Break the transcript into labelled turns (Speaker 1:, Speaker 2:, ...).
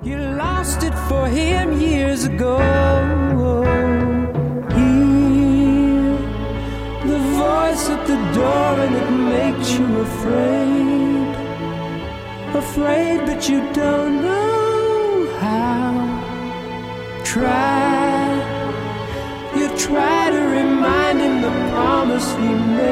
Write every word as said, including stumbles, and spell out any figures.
Speaker 1: You lost it for him years ago. Hear the voice at the door and it makes you afraid. Afraid but you don't know how. Try, you try to remind him the promise he made.